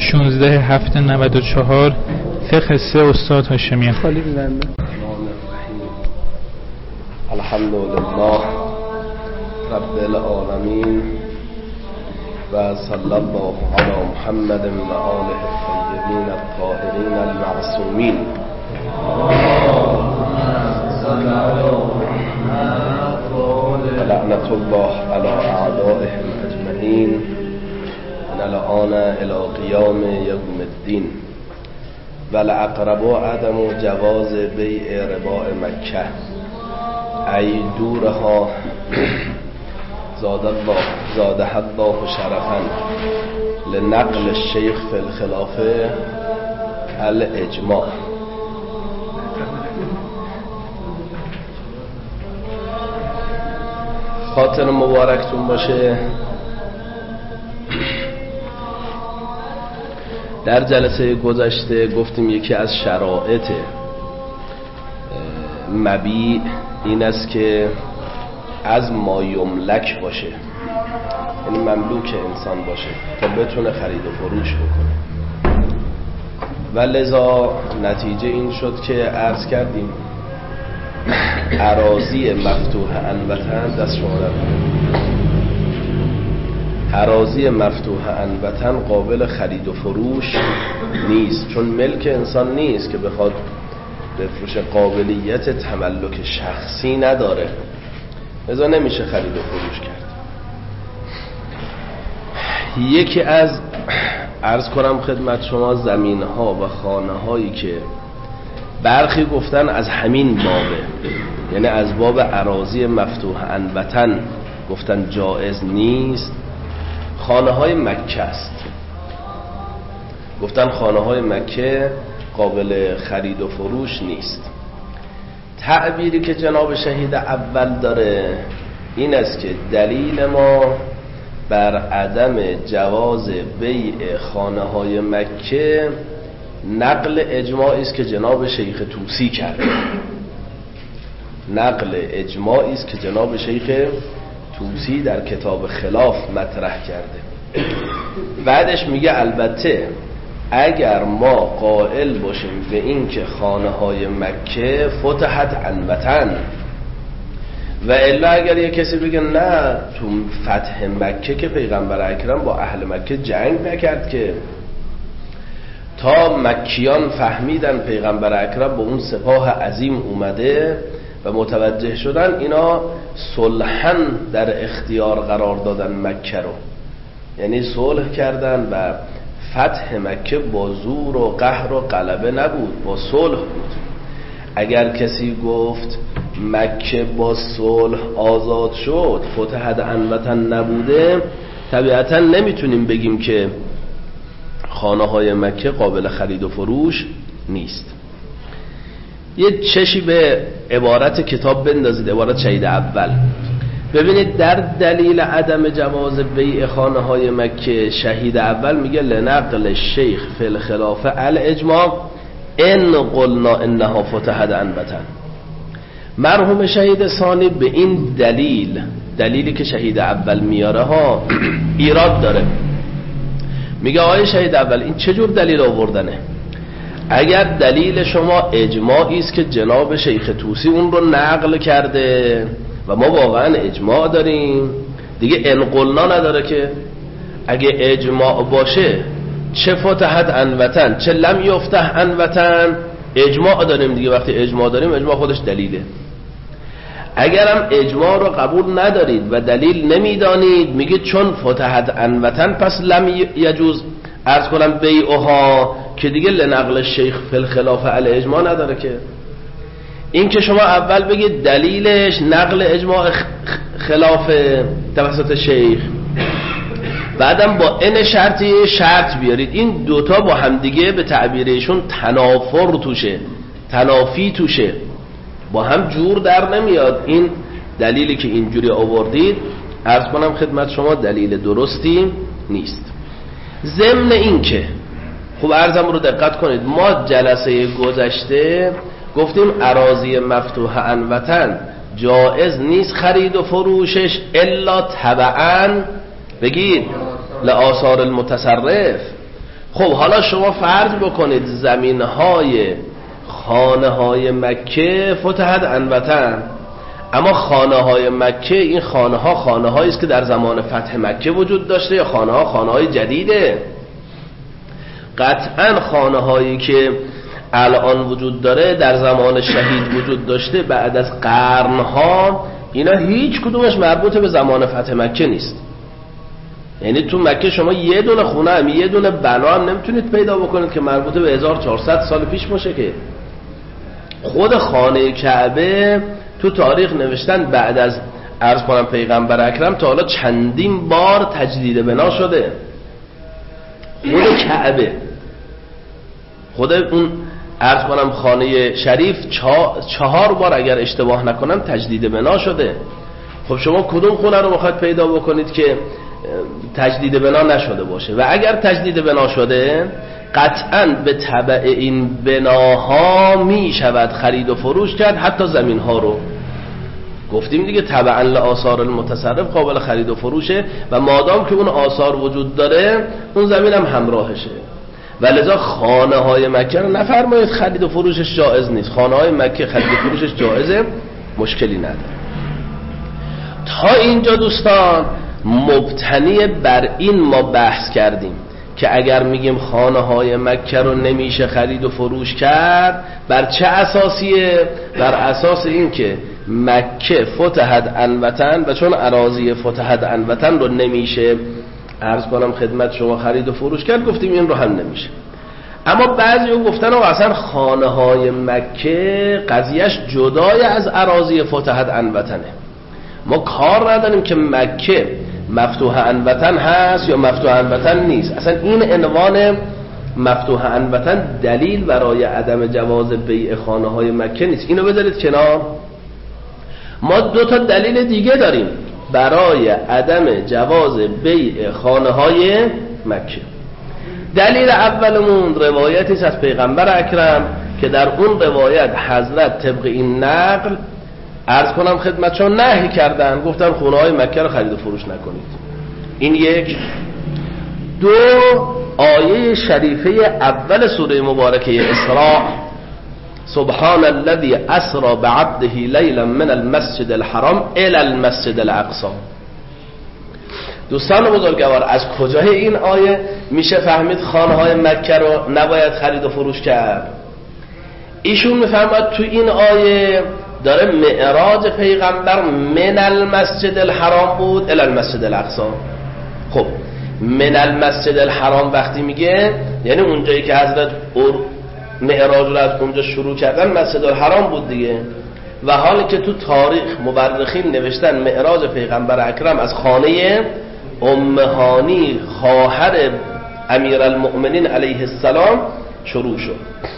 16/7/94 فقه 3 استاد هاشمیان. خالی بزنده. الحمدلله رب العالمین و صلی الله علی محمد و آله الطیبین الطاهرین المعصومین. و لعنت الله علی اعدائهم اجمعین نلعان الى قیام یوم الدین. و الاقرب عدم جواز بیع رباء مکه ای دورها زاده الله شرفا لنقل الشیخ فی الخلافه الاجماع. خاطر مبارکتون باشه. در جلسه گذشته گفتیم یکی از شرایط مبیع این است که از ما یملک باشه، یعنی مملوک انسان باشه تا بتونه خرید و فروش بکنه. و لذا نتیجه این شد که عرض کردیم اراضی مفتوح انوطن دست شما در اراضی مفتوح انوطن قابل خرید و فروش نیست، چون ملک انسان نیست که بخواد بفروش، قابلیت تملک شخصی نداره، لذا نمیشه خرید و فروش کرد. یکی از عرض کنم خدمت شما زمین ها و خانه هایی که برخی گفتن از همین بابه، یعنی از باب اراضی مفتوح انوطن گفتن جایز نیست، خانه های مکه است. گفتن خانه های مکه قابل خرید و فروش نیست. تعبیری که جناب شهید اول داره این است که دلیل ما بر عدم جواز بیع خانه های مکه نقل اجماعی است که جناب شیخ طوسی کرده. نقل اجماعی است که جناب شیخ طوسی در کتاب خلاف مطرح کرده. بعدش میگه البته اگر ما قائل باشیم به این که خانه های مکه فتحت انوطن، و الا اگر یه کسی بگه نه تو فتح مکه که پیغمبر اکرم با اهل مکه جنگ نکرد که، تا مکیان فهمیدن پیغمبر اکرم با اون سپاه عظیم اومده و متوجه شدن، اینا صلحاً در اختیار قرار دادن مکه رو، یعنی صلح کردن و فتح مکه با زور و قهر و غلبه نبود، با صلح بود. اگر کسی گفت مکه با صلح آزاد شد فتحت انوطن نبوده، طبیعتا نمیتونیم بگیم که خانه های مکه قابل خرید و فروش نیست. یه چشی به عبارت کتاب بندازید، عبارت شهید اول، ببینید در دلیل عدم جواز بیع خانه های مکه شهید اول میگه لنقل الشیخ فی الخلافه الاجماع ان قلنا انها فتحت انوطن. مرحوم شهید ثانی به این دلیلی که شهید اول میاره ها ایراد داره. میگه آقای شهید اول این چجور دلیل آوردنه؟ اگر دلیل شما اجماعی است که جناب شیخ طوسی اون رو نقل کرده و ما واقعا اجماع داریم دیگه، انقلنا نداره که. اگه اجماع باشه چه فتحت انوطن چه لم یفتح انوطن، اجماع داریم دیگه. وقتی اجماع داریم اجماع خودش دلیله. اگرم اجماع رو قبول ندارید و دلیل نمیدانید، میگه چون فتحت انوطن پس لم یجوز عرض کنم بیعها، که دیگه لنقل شیخ فی الخلافه علی اجماع نداره که. این که شما اول بگید دلیلش نقل اجماع خلاف توسط شیخ، بعدم با این شرطی شرط بیارید، این دوتا با همدیگه به تعبیرشون تنافر توشه، تنافی توشه، با هم جور در نمیاد. این دلیلی که اینجوری آوردید عرض کنم خدمت شما دلیل درستی نیست. ضمن این که خوب عرضم رو دقت کنید، ما جلسه گذشته گفتیم اراضی مفتوح انوطن جائز نیست خرید و فروشش الا تبعاً بگید لآثار المتصرف، خب حالا شما فرض بکنید زمینهای خانه های مکه فتحت عنوتن، اما خانه های مکه این خانه هایی است که در زمان فتح مکه وجود داشته یا خانه های جدیده؟ قطعا خانه هایی که الان وجود داره در زمان شهید وجود داشته بعد از قرنها، اینا هیچ کدومش مربوط به زمان فتح مکه نیست. یعنی تو مکه شما یه دونه خونه هم یه دونه بنا هم نمیتونید پیدا بکنید که مربوط به 1400 سال پیش باشه. که خود خانه کعبه تو تاریخ نوشتن بعد از عرض کنم پیغمبر اکرم تا حالا چندین بار تجدید بنا شده. خود کعبه، خود اون عرض کنم خانه شریف 4 بار اگر اشتباه نکنم تجدید بنا شده. خب شما کدوم خونه رو میخواید پیدا بکنید که تجدید بنا نشده باشه؟ و اگر تجدید بنا شده قطعاً به تبع این بناها می شود خرید و فروش کرد. حتی زمین ها رو گفتیم دیگه، تبعاً لآثار المتصرف قابل خرید و فروشه و مادام که اون آثار وجود داره اون زمین هم همراهشه. ولذا خانه های مکه رو نفرمایید خرید و فروشش جائز نیست. خانه های مکه خرید و فروشش جائزه، مشکلی نداره. تا اینجا دوستان مبتنی بر این ما بحث کردیم که اگر میگیم خانه های مکه رو نمیشه خرید و فروش کرد، بر چه اساسیه؟ بر اساس این که مکه فتحت عنوتن و چون اراضی فتحت عنوتن رو نمیشه عرض کنم خدمت شما خرید و فروش کرد، گفتیم این رو هم نمیشه. اما بعضی اون گفتن و اصلا خانه های مکه قضیهش جدای از اراضی فتحت عنوتنه. ما کار نداریم که مکه مفتوح عنوتن هست یا مفتوح عنوتن نیست. اصلا این عنوان مفتوح عنوتن دلیل برای عدم جواز بیع خانه های مکه نیست. اینو بذارید کنار. ما 2 تا دلیل دیگه داریم برای عدم جواز بیع خانه های مکه. دلیل اولمون روایتی است از پیغمبر اکرم که در اون روایت حضرت طبق این نقل عرض کنم خدمت چون نهی کردن، گفتن خونه های مکه رو خرید و فروش نکنید. این 1. 2 آیه شریفه اول سوره مبارکه اسراء، سبحان الذي اسرى بعبده لیلا من المسجد الحرام الى المسجد الاقصی. دوستان بزرگوار، از کجای این آیه میشه فهمید خانه های مکه رو نباید خرید و فروش کرد؟ ایشون میفهمد تو این آیه داره معراج پیغمبر من المسجد الحرام بود الی المسجد الاقصی. خب من المسجد الحرام وقتی میگه یعنی اونجایی که حضرت معراج رو از اونجا شروع کردن مسجد الحرام بود دیگه. و حالی که تو تاریخ مورخین نوشتن معراج پیغمبر اکرم از خانه ام هانی خواهر امیرالمؤمنین علیه السلام شروع شد.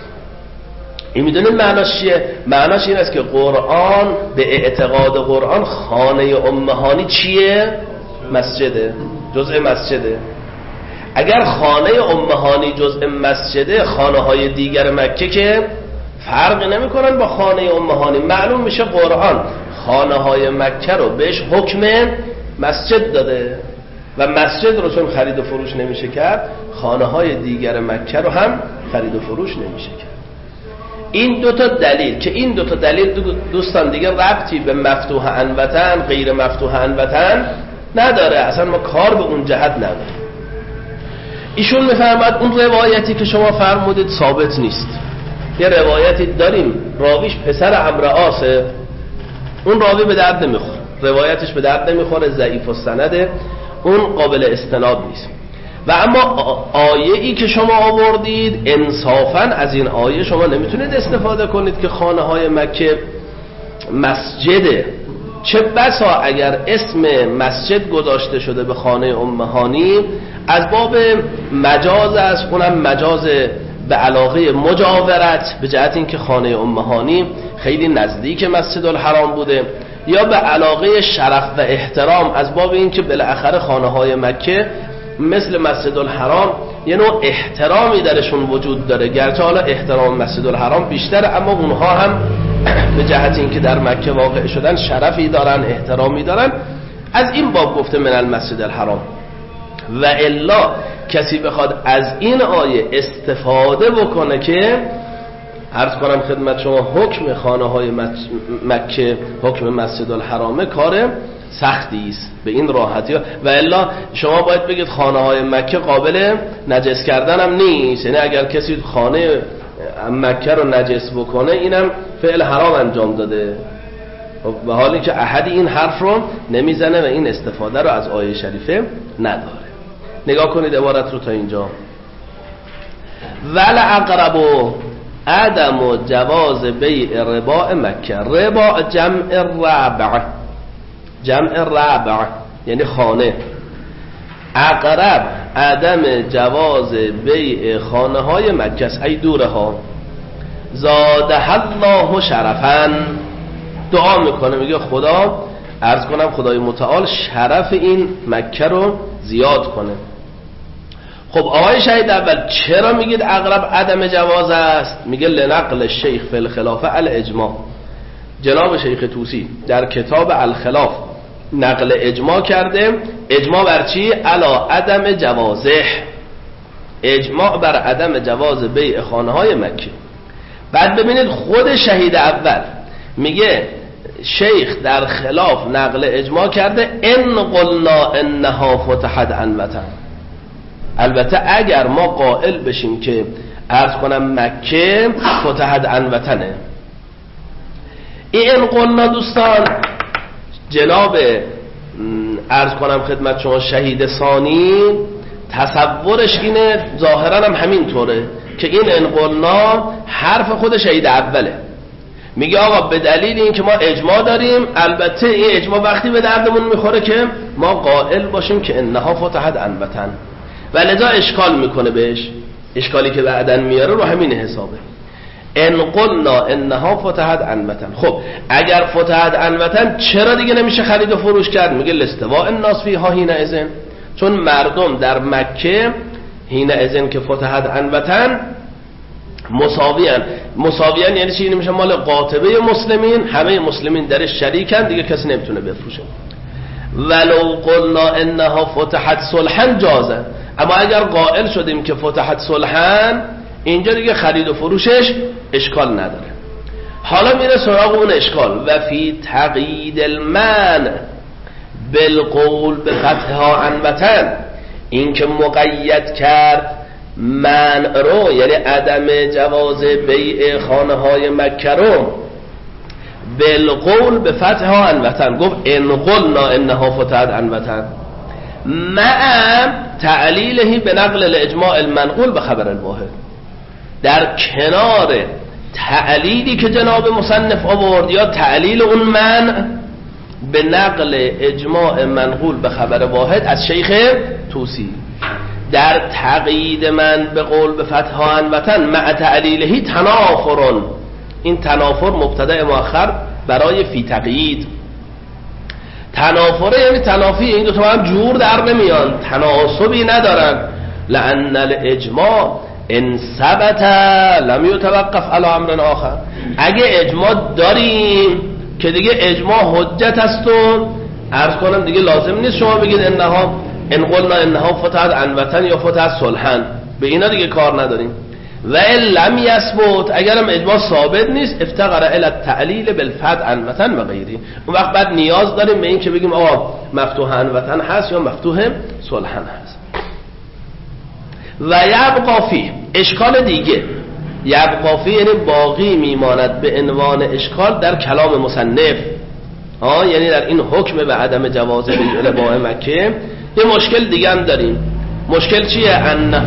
این میدونید معناش چیه؟ معناش این است که قرآن به اعتقاد قرآن خانه ام هانی چیه؟ مسجده، جزء مسجده. اگر خانه ام هانی جزء مسجده، خانه های دیگر مکه که فرقی نمی کنن با خانه ام هانی. معلوم میشه قرآن خانه های مکه رو بهش حکم مسجد داده و مسجد رو چون خرید و فروش نمیشه کرد، خانه های دیگر مکه رو هم خرید و فروش نمیشه کرد. این 2 تا دلیل که این 2 تا دلیل دوستان دیگه ربطی به مفتوح عنوتن غیر مفتوح عنوتن نداره. اصلا ما کار به اون جهت نداره. ایشون میفرماد اون روایتی که شما فرمودید ثابت نیست. یه روایتی داریم راویش پسر عمرو عاصه، اون راوی به درد نمیخوره، روایتش به درد نمیخوره، ضعیف السنده، اون قابل استناد نیست. و اما آیه‌ای که شما آوردید انصافاً از این آیه شما نمیتونید استفاده کنید که خانه های مکه مسجده. چه بسا اگر اسم مسجد گذاشته شده به خانه ام هانی از باب مجاز است، اونم مجاز به علاقه مجاورت به جهت اینکه خانه ام هانی خیلی نزدیک مسجد الحرام بوده، یا به علاقه شرف و احترام از باب اینکه بالاخره خانه های مکه مثل مسجد الحرام یه نوع احترامی درشون وجود داره، گرچه حالا احترام مسجد الحرام بیشتره اما اونها هم به جهت اینکه در مکه واقع شدن شرفی دارن، احترامی دارن. از این باب گفته من المسجد الحرام. و الا کسی بخواد از این آیه استفاده بکنه که عرض کنم خدمت شما حکم خانه های مکه، حکم مسجد الحرام کار سختی است به این راحتی ها. و الا شما باید بگید خانه های مکه قابل نجس کردن هم نیست، یعنی اگر کسی خانه مکه رو نجس بکنه اینم فعل حرام انجام داده، و حالی که احدی این حرف رو نمیزنه و این استفاده رو از آیه شریفه نداره. نگاه کنید عبارت رو تا اینجا. ول اقرب عدم جواز بیع رباء مکه. رباء جمع ربع، جمع ربع یعنی خانه. اقرب عدم جواز بیع خانه های مکه است، ای دوره ها. زاده الله شرفا، دعا میکنه میگه خدا عرض کنم خدای متعال شرف این مکه رو زیاد کنه. خب آقای شهید اول چرا میگید اقرب عدم جواز است؟ میگه لنقل شیخ فی الخلافه الاجماع. جناب شیخ طوسی در کتاب الخلاف نقل اجماع کرده. اجماع بر چی؟ علا عدم جوازه، اجماع بر عدم جواز بیع خانه های مکه. بعد ببینید خود شهید اول میگه شیخ در خلاف نقل اجماع کرده ان قلنا انها فتحت عنوتن. البته اگر ما قائل بشیم که عرض کنم مکه فتحت عنوتنه، این قلنا دوستان جناب عرض کنم خدمت شما شهید ثانی تصورش اینه، ظاهرا هم همین طوره که این انقلنا حرف خود شهید اوله. میگه آقا به دلیل این که ما اجماع داریم، البته این اجماع وقتی به دردمون میخوره که ما قائل باشیم که انها فتحت عنوتن، و لذا اشکال میکنه بهش. اشکالی که بعدن میاره رو همین حسابه. ان قلنا انها فتحت عنوتن. خب اگر فتحت عنوتن چرا دیگه نمیشه خرید و فروش کرد؟ میگه لاستواء الناس فیها حینئذ، چون مردم در مکه حینئذ که فتحت عنوتن مساویان یعنی چی؟ نمیشه مال قاطبه مسلمین، همه مسلمین درش شریکن، دیگه کسی نمیتونه بفروشه. ولو قلنا انها فتحت صلحا جازه، اما اگر قائل شدیم که فتحت صلحا، اینجا دیگه خرید و فروشش اشکال نداره. حالا میره سراغ اون اشکال. و فی تقیید المنع بالقول به فتحها عنوتن، این که مقید کرد منع رو، یعنی عدم جواز بیع خانه های مکه رو بالقول به فتحها عنوتن، گفت ان قلنا انها فتحت عنوتن مع تعلیله به نقل الاجماع المنقول به خبر الواحد. در کنار تعلیلی که جناب مصنف آورد یا تعلیل اون منع به نقل اجماع منقول به خبر واحد از شیخ طوسی، در تقیید من به قول به فتحها عنوتن مع تعلیلهی تنافرون. این تنافر مبتدا مؤخر برای فی تقیید. تنافره یعنی تنافی، این دو تا هم جور در نمیان، تناسبی ندارن. لأن الاجماع ان ثبت لم یتوقف علی امر آخر. اگه اجماع داریم که دیگه اجماع حجت است و عرض کنم دیگه لازم نیست شما بگید انها ان قلنا انها فتحت عنوتن یا فتحت صلحا، به اینا دیگه کار نداریم. و ان لم یثبت، اگرم اجماع ثابت نیست، افتقر الی التعلیل بالفتح عنوتن و غیره، اون وقت بعد نیاز داریم به این که بگیم آقا مفتوح عنوتن هست یا مفتوح صلحا هست. و یبقا فی، اشکال دیگه، یبقا فی یعنی باقی میماند به عنوان اشکال در کلام مصنف، یعنی در این حکم به عدم جواز بیع رباء مکه یه مشکل دیگه هم داریم. مشکل چیه؟ انه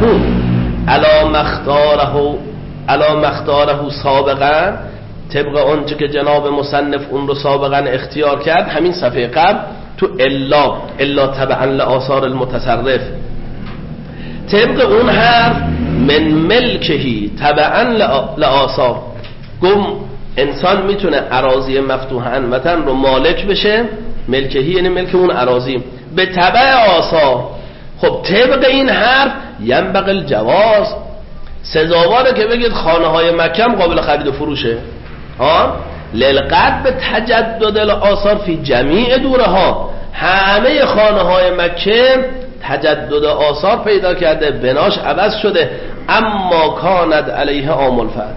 علا مختاره سابقا، طبق اونچه که جناب مصنف اون رو سابقا اختیار کرد، همین صفحه قبل تو الا تبعا لآثار المتصرف، طبق اون حرف من ملکهی تبعا لآثار، گم انسان میتونه اراضی مفتوح عنوتن رو مالک بشه، ملکهی یعنی ملک اون اراضی به تبع آثار. خب طبق این حرف ینبغی الجواز، سزاواره که بگید خانه های مکه قابل خرید و فروشه، للقد به تجدد الاثار فی جمیع دوره ها، همه خانه های مکه تجدد آثار پیدا کرده، بناش عوض شده، اما کانت علیه عام الفتح،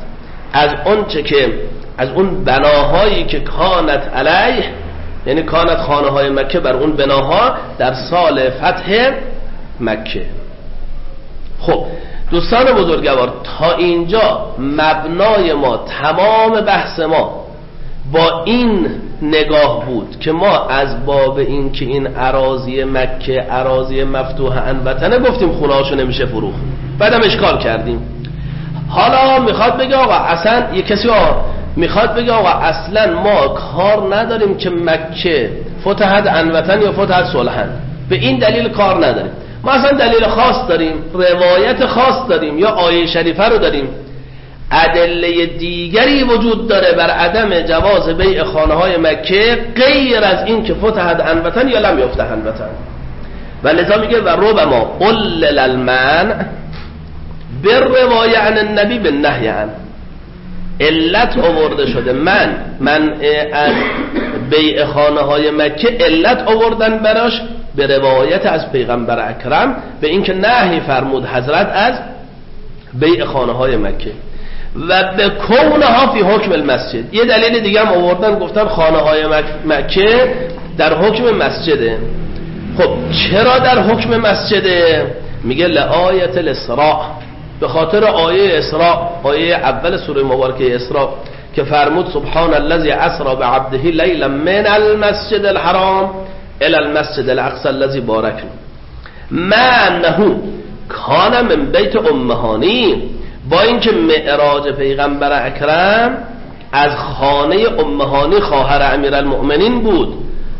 از اون بناهایی که کانت علیه، یعنی کانت خانه های مکه بر اون بناها در سال فتح مکه. خب دوستان بزرگوار، تا اینجا مبنای ما، تمام بحث ما با این نگاه بود که ما از باب این که این اراضی مکه اراضی مفتوح عنوطنه گفتیم خونه هاشو نمیشه فروخت، بعدم اشکال کردیم. حالا میخواد بگه آقا اصلا یک کسی میخواد بگه آقا اصلا ما کار نداریم که مکه فتحت عنوطن یا فتحت صلحن، به این دلیل کار نداریم. ما اصلا دلیل خاص داریم، روایت خاص داریم یا آیه شریفه رو داریم. ادله دیگری وجود داره بر عدم جواز بیع خانه های مکه غیر از این که فتحت عنوطن یا لم یفتح عنوطن، و لذا میگه و ربما قلل المنع بالروايه عن النبی بالنهی عنه. علت آورده شده منع از بیع خانه های مکه، علت آوردن براش به روایت از پیغمبر اکرم به اینکه نهی فرمود حضرت از بیع خانه های مکه و به کونها فی حکم المسجد. یه دلیل دیگه هم آوردن، گفتن خانه های مکه در حکم مسجده. خب چرا در حکم مسجده؟ میگه لآیت الاسراء، به خاطر آیه اسراء، آیه اول سوره مبارکه اسراء که فرمود سبحان الذی اسری بعبده لیلا من المسجد الحرام الى المسجد الاقصى الذي باركنا ما انه کان من بیت امهانی، با اینکه معراج پیغمبر اکرم از خانه امهانی خواهر امیرالمؤمنین بود.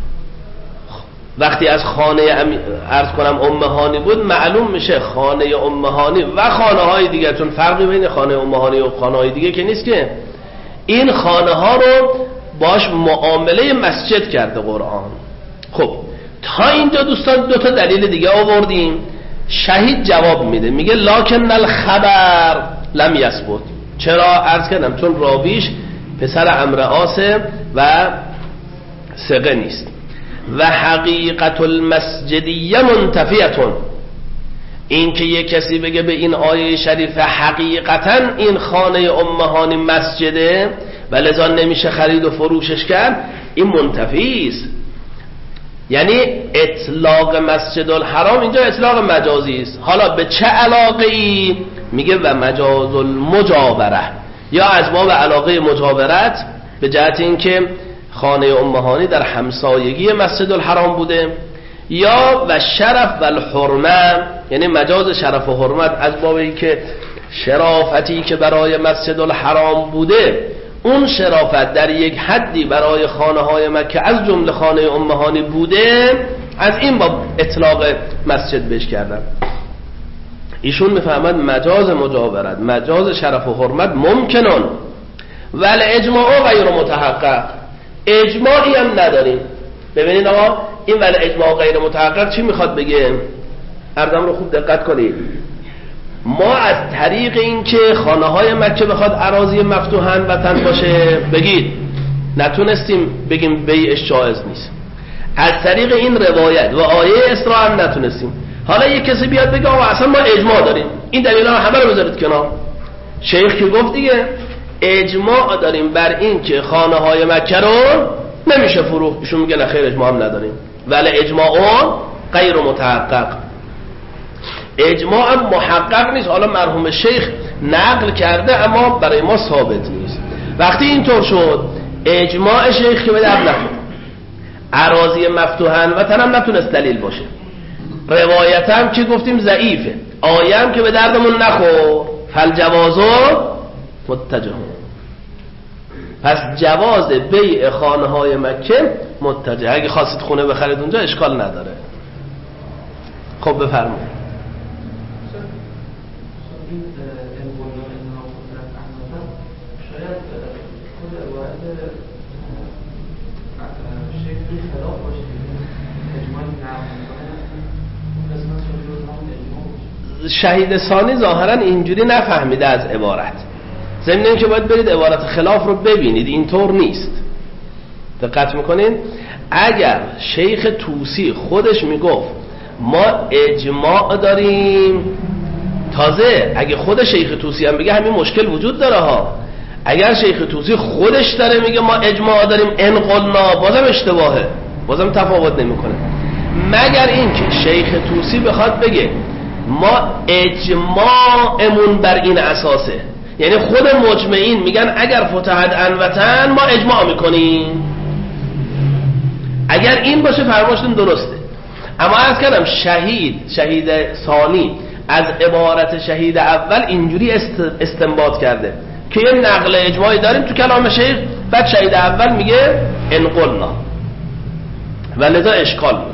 وقتی از خانه عرض کنم امهانی بود، معلوم میشه خانه امهانی و خانه های دیگه، چون فرقی بین خانه امهانی و خانه های دیگه که نیست، که این خانه ها رو باش معامله مسجد کرده قرآن. خب تا اینجا دوستان دو تا دلیل دیگه آوردیم. شهید جواب میده، میگه لکن الخبر لم یثبت. چرا؟ عرض کردم چون راویش پسر عمرو عاصه و ثقه نیست. و حقیقت المسجدیه منتفیتون، این که یک کسی بگه به این آیه شریف حقیقتا این خانه امهانی مسجده و لذا نمیشه خرید و فروشش کرد، این منتفی است. یعنی اطلاق مسجد الحرام اینجا اطلاق مجازی است. حالا به چه علاقه ای؟ میگه و مجاز المجاوره، یا از باب علاقه مجاورت، به جهت اینکه خانه امهانی در همسایگی مسجد الحرام بوده، یا و شرف و الحرمه، یعنی مجاز شرف و حرمت از باب اینکه شرافتی که برای مسجد الحرام بوده، اون شرافت در یک حدی برای خانه های مکه از جمله خانه امهانی بوده، از این باب اطلاق مسجد بهش کردن. ایشون میفهمد مجاز مجاورت، مجاز شرف و حرمت ممکنون، ولی اجماع غیر متحقق، اجماعی هم نداریم. ببینید آقا این ولی اجماع غیر متحقق چی میخواد بگه؟ عرضم رو خوب دقت کنید. ما از طریق این که خانه های مکه بخواد اراضی مفتوح عنوطن باشه بگید نتونستیم بگیم بیعش جایز نیست. از طریق این روایت و آیه اسراء هم نتونستیم. حالا یک کسی بیاد بگه آقا اصلا ما اجماع داریم، این دلیلا همه رو بذارید کنار. شیخ که گفت دیگه اجماع داریم بر این که خانه های مکه رو نمیشه فروخت. ایشون میگه نه خیر اجماع هم نداریم، ولی اجماع غیر متحقق، اجماع محقق نیست. حالا مرحوم شیخ نقل کرده اما برای ما ثابت نیست. وقتی اینطور شد اجماع شیخ که به درد نخورد، اراضی مفتوح عنوطن هم نتونست دلیل باشه، روایت هم که گفتیم ضعیفه، آیه هم که به دردمون نخور، فالجوازو متجه. پس جواز بیع خانه های مکه متجه، اگه خواستید خونه بخرید اونجا اشکال نداره. خب بفرمایید. شهید ثانی ظاهرا اینجوری نفهمیده از عبارت، ضمن اینکه باید برید عبارت خلاف رو ببینید، اینطور نیست. دقت میکنین؟ اگر شیخ طوسی خودش میگفت ما اجماع داریم. تازه اگه خود شیخ طوسی هم بگه همین مشکل وجود داره ها. اگر شیخ طوسی خودش داره میگه ما اجماع داریم ان قلنا، بازم اشتباهه، بازم تفاوت نمیکنه. مگر اینکه شیخ طوسی بخواد بگه ما اجماعمون بر این اساسه، یعنی خود مجمعین میگن اگر فتحت انوتن ما اجماع میکنیم. اگر این باشه فرماشتون درسته. اما عرض کردم شهید ثانی از عبارت شهید اول اینجوری استنباط کرده که یه نقل اجماعی داریم تو کلام شیخ، بعد شهید اول میگه ان قلنا و لذا اشکال میکنه.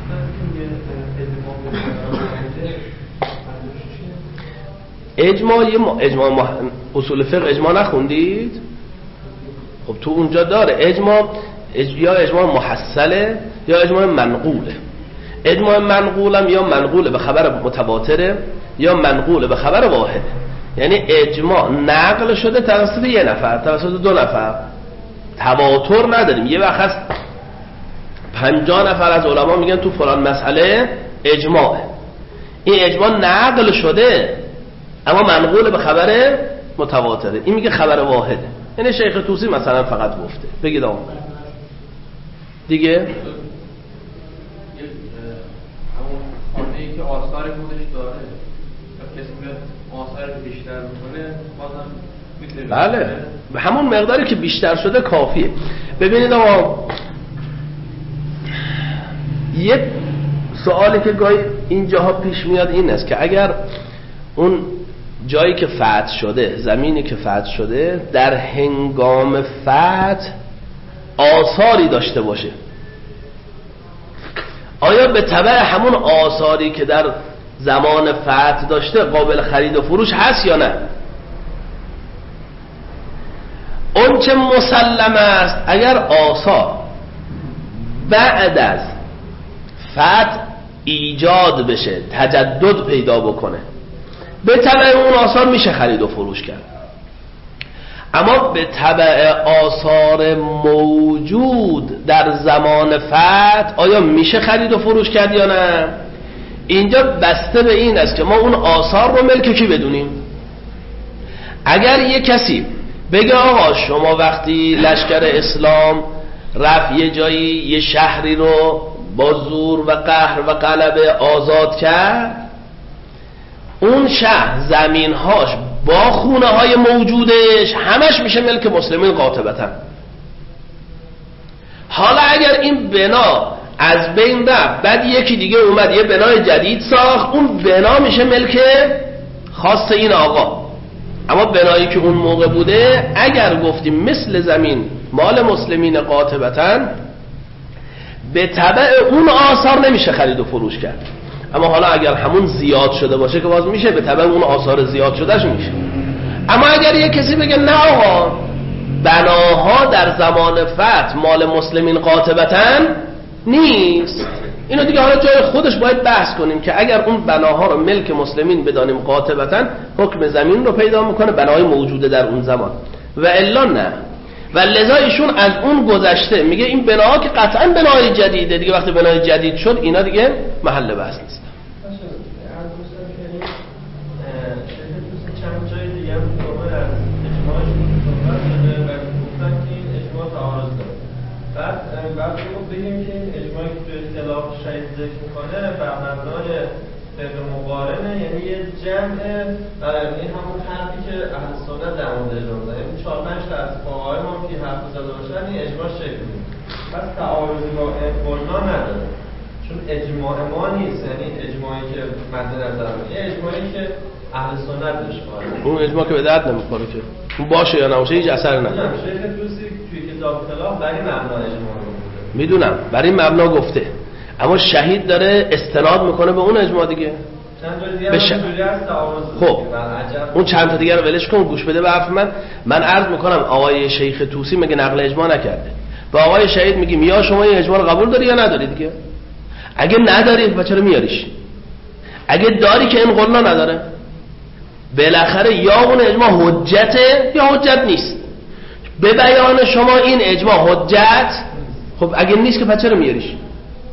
اجماع اصول فقه اجماع نخوندید؟ خب تو اونجا داره اجماع یا اجماع محصله یا اجماع منقوله. اجماع منقولم یا منقول به خبر متواتره یا منقول به خبر واحده. یعنی اجماع نقل شده توسط یه نفر، توسط دو نفر، تواتر نداریم. یه وقت هست 50 نفر از علما میگن تو فلان مسئله اجماعه. این اجماع نقل شده اما منقول به خبر متواتره. این میگه خبر واحده. یعنی شیخ طوسی مثلا فقط گفته. بگید آقا دیگه همون خانه‌ای که آثار خودش داره کسی میاد آثار بیشتر میکنه بازم میتونه. بله به همون مقداری که بیشتر شده کافیه. ببینید آقا یه سوالی که گاهی اینجاها پیش میاد این است که اگر اون جایی که فتح شده، زمینی که فتح شده در هنگام فتح آثاری داشته باشه، آیا به تبع همون آثاری که در زمان فتح داشته قابل خرید و فروش هست یا نه؟ اون چه مسلم است اگر آثار بعد از فتح ایجاد بشه، تجدد پیدا بکنه، به تبع اون آثار میشه خرید و فروش کرد. اما به تبع آثار موجود در زمان فتح آیا میشه خرید و فروش کرد یا نه؟ اینجا بسته به این است که ما اون آثار رو ملک کی بدونیم. اگر یک کسی بگه آقا شما وقتی لشکر اسلام رفت یه جایی یه شهری رو با زور و قهر و غلبه آزاد کرد، اون شهر زمینهاش با خونه های موجودش همش میشه ملک مسلمین قاطبتا. حالا اگر این بنا از بین رفت، بعد یکی دیگه اومد یه بنای جدید ساخت، اون بنا میشه ملک خاص این آقا. اما بنایی که اون موقع بوده اگر گفتیم مثل زمین مال مسلمین قاطبتا، به تبع اون آثار نمیشه خرید و فروش کرد. اما حالا اگر همون زیاد شده باشه که باز میشه به تبع اون آثار زیاد شدهش میشه. اما اگر یک کسی بگه نه آقا بناها در زمان فتح مال مسلمین قاطبتا نیست، اینو دیگه حالا جای خودش باید بحث کنیم که اگر اون بناها رو ملک مسلمین بدانیم قاطبتا حکم زمین رو پیدا میکنه، بناهای موجوده در اون زمان، و الا نه. و لذا ایشون از اون گذشته میگه این بناها که قطعا بنای جدیده دیگه، وقتی بنای جدید شد اینا دیگه محل بحث نیست. چند جای دیگه هم دوباره از اجماعش صحبت شده و گفتن که این اجماع تعارض داره. بعد بگیم که این اجماعی که تو اختلاف شهید ذکر میکنه بر مبنای فقه مقارنه، یعنی یه جمع برای این همون حرفی که اهل سنت در مورد اجماع زدن، یعنی 4-5 تا از فقهای ما که حرف زده باشن این اجماع شکل میده. پس تعارضی با قلنا نداره، چون اجماع ما نیست. یعنی اجماعی که مد نظرمه یه اجماعی که اهل سنت بهش قائله، اون اجماع که به درد نمیخوره که اون باشه یا نباشه هیچ اثر نداره. شیخ طوسی توی کتاب خلاف برای مبنا اجماع رو گفته. میدونم برای مبنا گفته، اما شهید داره استناد میکنه به اون اجماع دیگه. خب اون چند تا دیگه رو ولش کن، گوش بده به حرف من عرض میکنم آقای شیخ طوسی مگه نقل اجماع نکرده؟ با آقای شهید میگیم یا شما این اجماع رو قبول داری یا نداری دیگه. اگه نداری و چرا میاریش؟ اگه داری که این قلنا نداره، بالاخره یا اون اجماع حجته یا حجت نیست. به بیان شما این اجماع حجت، خب اگه نیست که پس چرا میاریش؟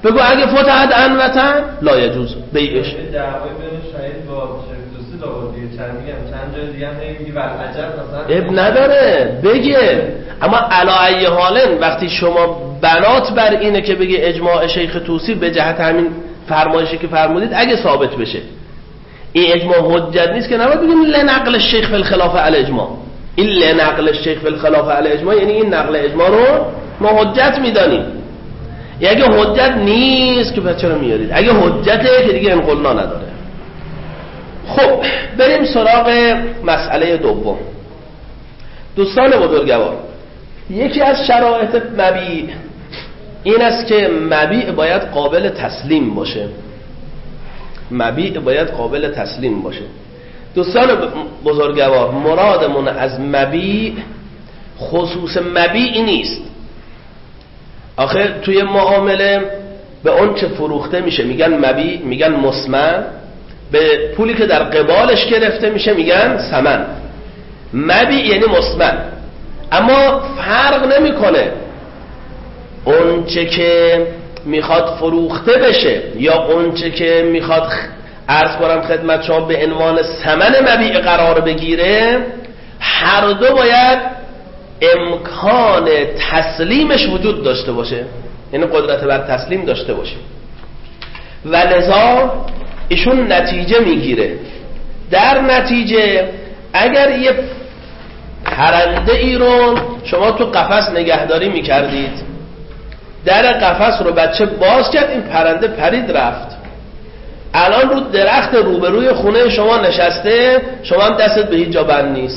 بگو اگه فتحت عنوتن لا یجوز بیعش. دعوای بین شهید با شهید دوستی داود دیگه چند جای دیگه هم نمیگی والعجب مثلا اب نداره بگه. اما علی ای حالن وقتی شما بنات بر اینه که بگی اجماع شیخ طوسی به جهت همین فرمایشی که فرمودید اگه ثابت بشه این اجماع حجت نیست که نباید بگیم لنقل الشیخ فی الخلاف علی اجماع. این لنقل الشیخ فی الخلاف علی اجماع یعنی این نقل اجماع رو ما حجت میدانیم. اگه حجت نیست که پس چرا میارید؟ اگه حجته که دیگه انقلنا نداره. خب بریم سراغ مسئله دوم. دوستان بزرگوار، یکی از شرایط مبیع این است که مبیع باید قابل تسلیم باشه. مبیع باید قابل تسلیم باشه. دوستان بزرگوار، مرادمون از مبیع خصوص مبیع نیست. آخه توی معامله به اون چه فروخته میشه میگن مبیع، میگن مسمن. به پولی که در قبالش گرفته میشه میگن ثمن. مبیع یعنی مسمن. اما فرق نمیکنه اون چه که میخواد فروخته بشه یا اون چه که میخواد عرض کنم خدمت شما به عنوان ثمن مبیع قرار بگیره، هر دو باید امکان تسلیمش وجود داشته باشه، یعنی قدرت بر تسلیم داشته باشه. و لذا ایشون نتیجه میگیره. در نتیجه اگر یه پرنده ای رو شما تو قفس نگهداری میکردید، در قفس رو بچه باز کرد، این پرنده پرید رفت، الان رو درخت روبروی خونه شما نشسته، شما هم دستت به هیچ جا بند نیست.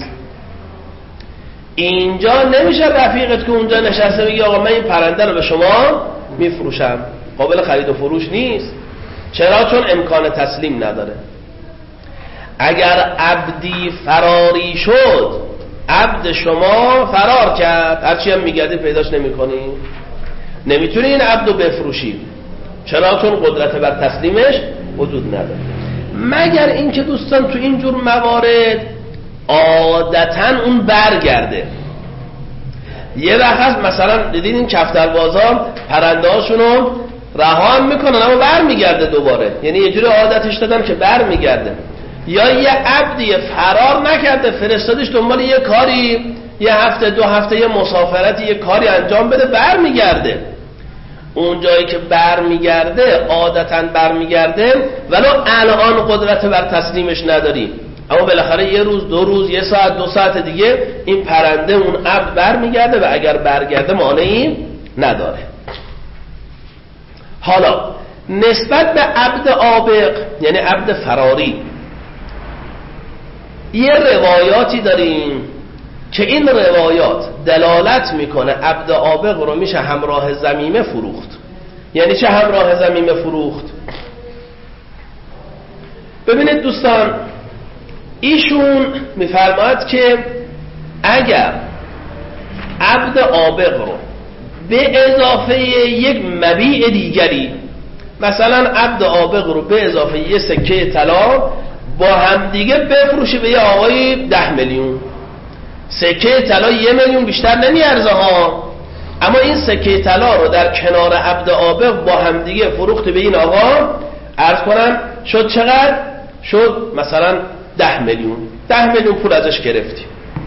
اینجا نمیشه رفیقت که اونجا نشسته بگی آقا من این پرنده رو به شما میفروشم، قابل خرید و فروش نیست. چرا؟ چون امکان تسلیم نداره. اگر عبدی فراری شد، عبد شما فرار کرد، هرچی هم میگردی پیداش نمیکنی، نمیتونی این عبدو بفروشی. چرا؟ چون قدرت بر تسلیمش وجود نداره. مگر اینکه دوستان تو این جور موارد عادتاً اون برگرده. یه وقت هست مثلا دیدین این کفتربازا پرنده هاشونو رها هم میکنن اما برمیگرده دوباره، یعنی یه جوری عادتش دادن که برمیگرده. یا یه عبدی فرار نکرده، فرستادش دنبال یه کاری، یه هفته دو هفته یه مسافرتی یه کاری انجام بده، برمیگرده. اون جایی که برمیگرده عادتاً برمیگرده ولو الان قدرت بر تسلیمش نداری، اما بالاخره یه روز دو روز یه ساعت دو ساعت دیگه این پرنده اون عبد برمیگرده و اگر برگرده مانعی نداره. حالا نسبت به عبد عابق یعنی عبد فراری یه روایاتی داریم که این روایات دلالت میکنه عبد عابق رو میشه همراه ضمیمه فروخت. یعنی چه همراه ضمیمه فروخت؟ ببینید دوستان، ایشون میفرماید که اگر عبد عابق رو به اضافه یک مبیع دیگری، مثلا عبد عابق رو به اضافه یک سکه طلا با هم دیگه بفروشی به یه آقای 10 میلیون، سکه طلا 1 میلیون بیشتر نمیارزه ها، اما این سکه طلا رو در کنار عبد عابق با هم دیگه فروخت به این آقا، عرض کنم شد چقدر؟ شد مثلا 10 میلیون. 10 میلیون پول ازش گرفتی.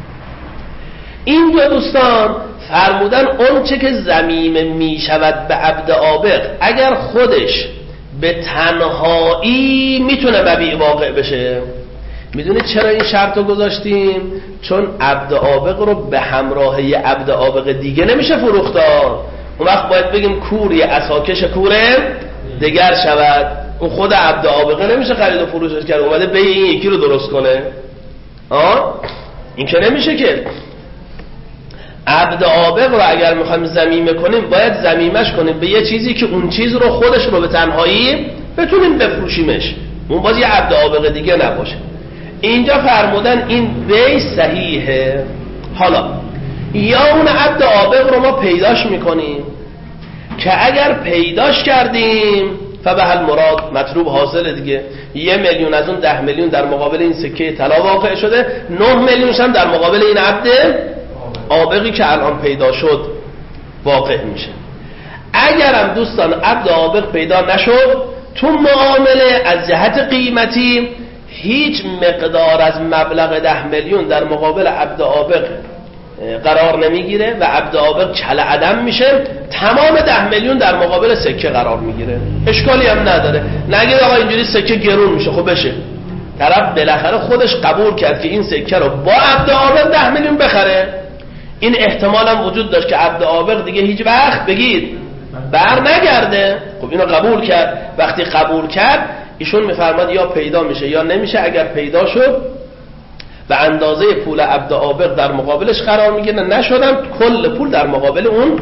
اینجا دوستان فرمودن اون چه که ضمیمه می شود به عبد عابق اگر خودش به تنهایی میتونه مبیع واقع بشه. میدونید چرا این شرط رو گذاشتیم؟ چون عبد عابق رو به همراه یه عبد عابق دیگه نمیشه فروختا. اون وقت باید بگیم کور یه عصاکش کوره دیگر شود. اون خود عبد عابق نمیشه خرید و فروشش کرد اومده به این یکی رو درست کنه. این که نمیشه که. عبد عابق رو اگر میخوایم ضمیمه کنیم باید ضمیمش کنیم به یه چیزی که اون چیز رو خودش رو به تنهایی بتونیم بفروشیمش، اون باز یه عبد عابق دیگه نباشه. اینجا فرمودن این بیع صحیحه. حالا یا اون عبد عابق رو ما پیداش میکنیم که اگر پیداش کردیم فبه المراد مطلوب حاصل دیگه. 1 میلیون از اون 10 میلیون در مقابل این سکه طلا واقع شده، 9 میلیونش هم در مقابل این عبد عابقی که الان پیدا شد واقع میشه. اگرم دوستان عبد عابق پیدا نشد، تو معامله از جهت قیمتی هیچ مقدار از مبلغ 10 میلیون در مقابل عبد عابق قرار نمیگیره و عبد عابق کل عدم میشه، تمام 10 میلیون در مقابل سکه قرار میگیره، اشکالی هم نداره. نگید آقا اینجوری سکه گرون میشه، خب بشه، طرف بالاخره خودش قبول کرد که این سکه رو با عبد عابق 10 میلیون بخره. این احتمال هم وجود داشت که عبد عابق دیگه هیچ وقت بگید بر نگرده. خب اینو قبول کرد. وقتی قبول کرد ایشون میفرماد یا پیدا میشه یا نمیشه. اگر پیدا شد و اندازه پول عبد عابق در مقابلش قرار میگیره، نشدم کل پول در مقابل اون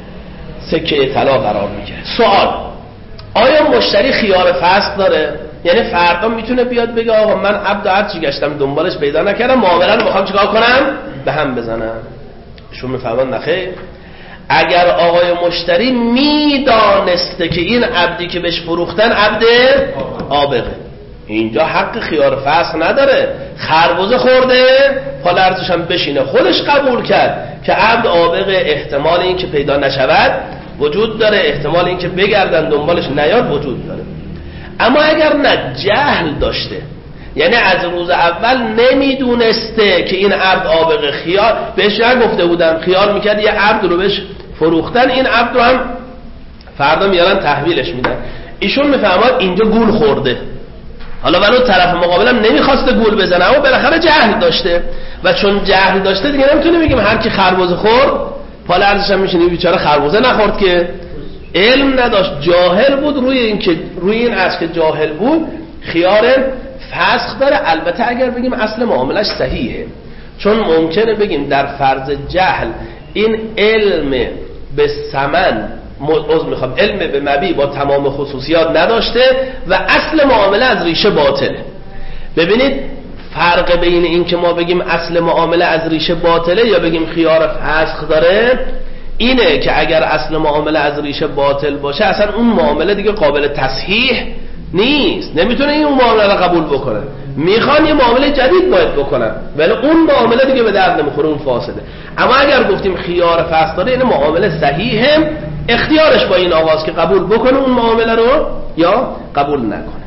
سکه طلا قرار میگیره. سوال: آیا مشتری خیار فسخ داره؟ یعنی فردا میتونه بیاد بگه آقا من عبد هرچی گشتم دنبالش پیدا نکردم، معامله رو میخوام چیکار کنم؟ به هم بزنم. ایشون میفرمان نخیر. اگر آقای مشتری میدانسته که این عبدی که بهش فروختن عبد عابقه، اینجا حق خیار فسخ نداره. خربزه خورده، پا لرزش هم بشینه، خودش قبول کرد که عبد عابقه، احتمال این که پیدا نشود وجود داره، احتمال این که بگردن دنبالش نیاد وجود داره. اما اگر نه جهل داشته، یعنی از روز اول نمیدونسته که این عبد عابقه، خیار بهش نگفته بودن، خیال میکرد یه عبد رو بهش فروختن، این عبد رو هم فردا میارن تحویلش میدن، ایشون میفهمد اینجا گول خورده. حالا ولو طرف مقابلم نمیخواسته گول بزنه، اما بالاخره جهل داشته و چون جهل داشته دیگه نمیتونه بگیم هر کی خربزه خورد پا لرزش هم میشینه، بیچاره خربزه نخورد که علم نداشت، جاهل بود. روی این است که جاهل بود خیار فسخ داره. البته اگر بگیم اصل معاملش صحیحه، چون ممکنه بگیم در فرض جهل این علم به ثمن علم به مبیع با تمام خصوصیات نداشته و اصل معامله از ریشه باطله. ببینید فرق بین این که ما بگیم اصل معامله از ریشه باطله یا بگیم خیار فسخ داره اینه که اگر اصل معامله از ریشه باطل باشه اصلا اون معامله دیگه قابل تصحیح نیست، نمیتونه این اون معامله رو قبول بکنه، میخوان یه معامله جدید باید بکنن، ولی اون معامله دیگه به درد نمیخوره، اون فاسده. اما اگر گفتیم خیار فسخ داره، این معامله صحیحه، اختیارش با این آغاز که قبول بکنه اون معامله رو یا قبول نکنه.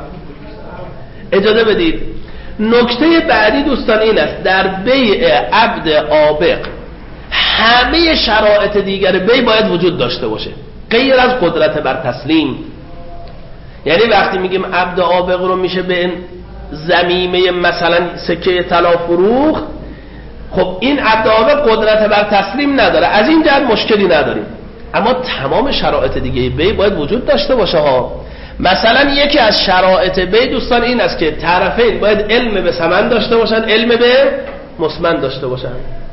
اجازه بدید نکته بعدی دوستان این است: در بیع عبد عابق همه شرایط دیگر بیع باید وجود داشته باشه غیر از قدرت بر تسلیم. یعنی وقتی میگیم عبد عابق رو میشه به ضمیمه مثلا سکه طلا فروخت، خب این عبد عابق قدرت بر تسلیم نداره، از این جهت مشکلی نداریم، اما تمام شرایط دیگه بیع باید وجود داشته باشه ها. مثلا یکی از شرایط بیع دوستان این است که طرفین باید علم به ثمن داشته باشن، علم به مسمن داشته باشن.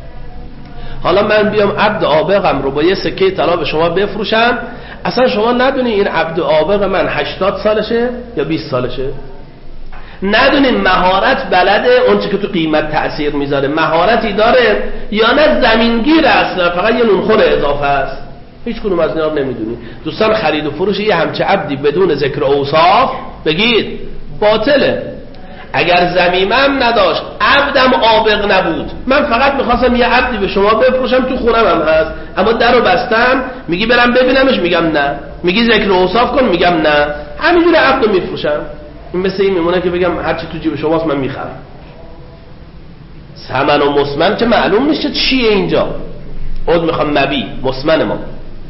حالا من بیام عبد عابقم رو با یه سکه طلا به شما بفروشم، اصلا شما ندونی این عبد عابق من 80 سالشه یا 20 سالشه، ندونین مهارت بلده، اون چه که تو قیمت تأثیر میذاره مهارتی داره یا نه زمینگیر اصلا فقط یه نونخور اضافه است، هیچ کنوم از اینا نمیدونی. دوستان خرید و فروش یه همچه عبدی بدون ذکر اوصاف بگید باطله. اگر ضمیمم نداشت، عبدم عابق نبود، من فقط میخواستم یه عبدی به شما بفروشم، تو خونم هم هست، اما در رو بستم، میگی برم ببینمش، میگم نه، میگی ذکر اوصاف کن، میگم نه، همینجوری عبد رو میفروشم. این مثل این میمونه که بگم هرچی تو جیب شماست من میخرم. ثمن و مسمن که معلوم نیست چیه اینجا، خود میخوام مبیع مسمن ما.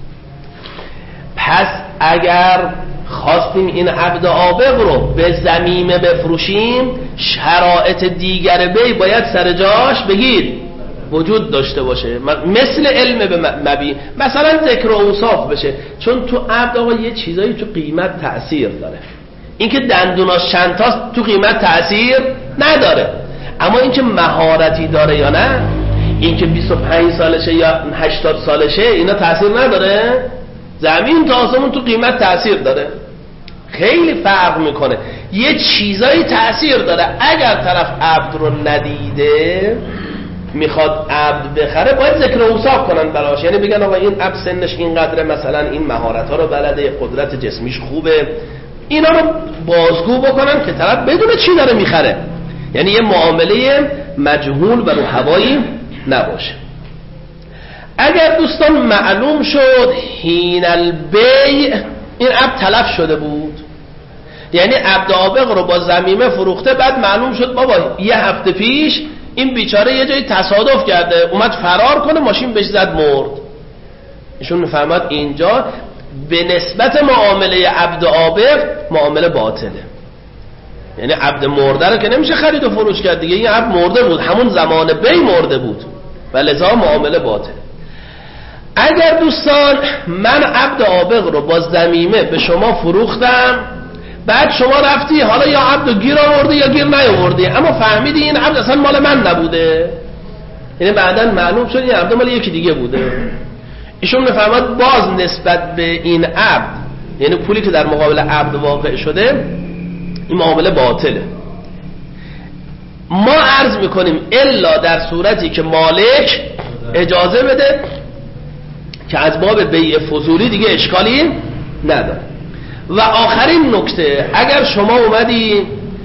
پس اگر خواستیم این عبد عابق رو به ضمیمه بفروشیم، شرایط دیگر بیع باید سر جاش بگید وجود داشته باشه، مثل علم به مبیع، مثلا ذکر و اوصاف بشه. چون تو عبد آقا یه چیزایی تو قیمت تأثیر داره، اینکه دندوناش چند تاست تو قیمت تأثیر نداره، اما اینکه مهارتی داره یا نه، اینکه 25 سالشه یا 80 سالشه، اینا تأثیر نداره. زمین تا آسمون تو قیمت تأثیر داره، خیلی فرق میکنه، یه چیزایی تأثیر داره. اگر طرف عبد رو ندیده میخواد عبد بخره، باید ذکر اوصاف کنن براش، یعنی بگن آقا این عبد سنش اینقدره، مثلا این مهارت ها رو بلده، قدرت جسمیش خوبه، اینا رو بازگو بکنن که طرف بدونه چی داره میخره، یعنی یه معامله مجهول و رو هوایی نباشه. اگر دوستان معلوم شد حین البیع این عبد تلف شده بود، یعنی عبد آبق رو با ضمیمه فروخته، بعد معلوم شد بابا یه هفته پیش این بیچاره یه جایی تصادف کرده اومد فرار کنه، ماشین بهش زد مرد. ایشون میفرماد اینجا به نسبت معامله عبد آبق معامله باطله، یعنی عبد مرده رو که نمیشه خرید و فروش کرد دیگه، این عبد مرده بود، همون زمان بی مرده بود و لذا معامله باطله. اگر دوستان من عبد آبق رو با ضمیمه به شما فروختم، بعد شما رفتی حالا یا عبد رو گیر آوردی یا گیر نیاوردی، اما فهمیدی این عبد اصلا مال من نبوده، یعنی بعداً معلوم شد این عبد مال یکی دیگه بوده، ایشون میفرماد باز نسبت به این عبد، یعنی پولی که در مقابل عبد واقع شده، این معامله باطله. ما عرض میکنیم الا در صورتی که مالک اجازه بده که از باب بیع فضولی دیگه اشکالی نداره. و آخرین نکته، اگر شما اومدی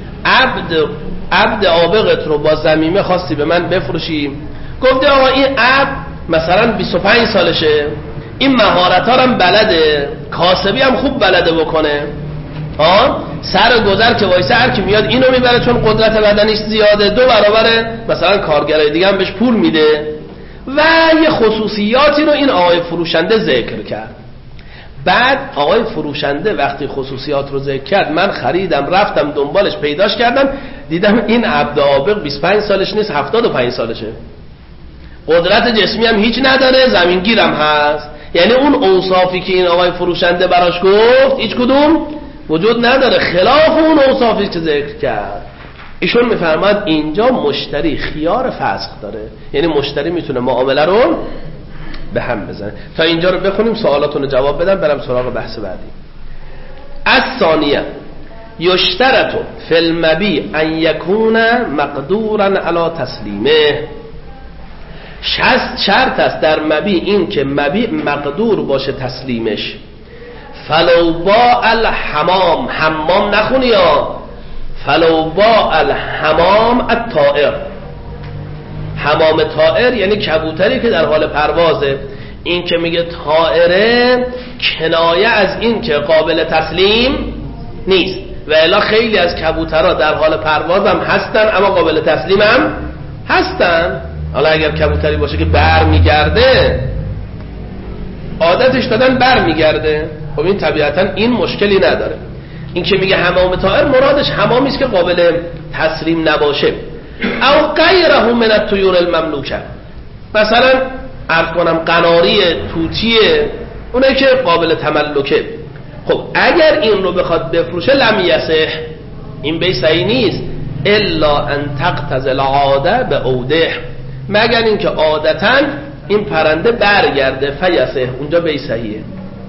عبد آبقت رو با ضمیمه خواستی به من بفروشی، گفتی آقا این عبد مثلا 25 سالشه، این مهارت ها هم بلده، کاسبی هم خوب بلده بکنه، سر گذر که وایسه هر کی میاد اینو میبره چون قدرت بدنیش زیاده، 2 برابر مثلا کارگرای دیگه هم بهش پول میده و یه خصوصیاتی رو این آقای فروشنده ذکر کرد. بعد آقای فروشنده وقتی خصوصیات رو ذکر کرد، من خریدم رفتم دنبالش پیداش کردم، دیدم این عبد آبق 25 سالش نیست 75 سالشه، قدرت جسمی هم هیچ نداره، زمینگیرم هست، یعنی اون اوصافی که این آقای فروشنده براش گفت هیچ کدوم وجود نداره، خلاف اون اوصافی که ذکر کرد. ایشون میفرماد اینجا مشتری خیار فسخ داره، یعنی مشتری میتونه معامله رو به هم بزنه. تا اینجا رو بخونیم سوالاتون رو جواب بدم برم سراغ بحث بعدی. الثانیه یشترط فی المبیع ان یکون مقدورا علی تسلیمه، شرط است در مبیع این که مبیع مقدور باشه تسلیمش. فلو باع الحمام، حمام نخونی یا فلو باع الحمام الطائر، حمام طائر یعنی کبوتری که در حال پروازه، این که میگه طائره کنایه از این که قابل تسلیم نیست، و الا خیلی از کبوترها در حال پرواز هم هستن اما قابل تسلیم هم هستن. حالا اگر کبوتری باشه که بر میگرده، عادتش دادن بر میگرده، خب این طبیعتا این مشکلی نداره. این که میگه حمام طائر مرادش حمامی است که قابل تسلیم نباشه. او غیره من الطیور المملوکه، مثلا عرض کنم قناری، توتیه، اونایی که قابل تملکه. خب اگر این رو بخواد بفروشه لم یصح، این بی صحیح نیست، الا ان تقتضی العاده به اوده، مگر اینکه عادتا این پرنده برگرده فیصح، اونجا بی صحیحه.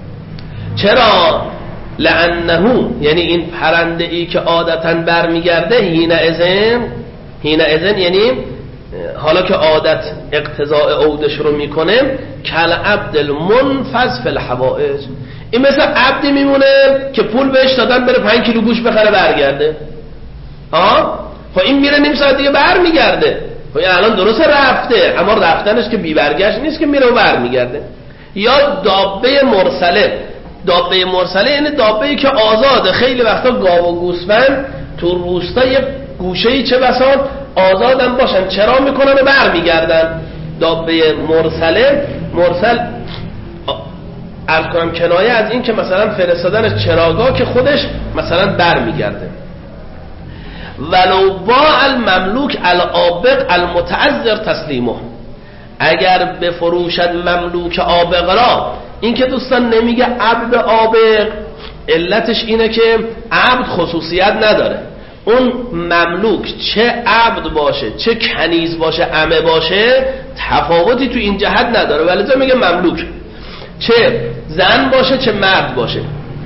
چرا؟ لانه، یعنی این پرنده ای که عادتا برمیگرده، هین ازن یعنی حالا که عادت اقتضاء عودش رو میکنه، کل عبد المنفذ فی الحوائج، این مثل عبدی میمونه که پول بهش دادن بره 5 کیلو گوش بخره برگرده. خب این میره نیم ساعت دیگه برمیگرده، خب این الان درسته رفته، اما رفتنش که بی برگشت نیست که میره و برمیگرده. یا دابه مرسله، دابه مرسله یعنی دابه‌ای که آزاده، خیلی وقتا گاو و گوسفند تو روستا یه گوشه‌ای چه بسا آزادن باشن، چرا میکنن و برمیگردن. دابه مرسل عرض کنم کنایه از این که مثلا فرستادن چراگاه که خودش مثلا برمیگرده. ولو باع المملوک العابق المتعذر تسلیمه، اگر بفروشد مملوک عابق را، این که دوستان نمیگه عبد عابق، علتش اینه که عبد خصوصیت نداره، اون مملوک چه عبد باشه چه کنیز باشه عمه باشه تفاوتی تو این جهت نداره، ولی میگه مملوک چه زن باشه چه مرد باشه.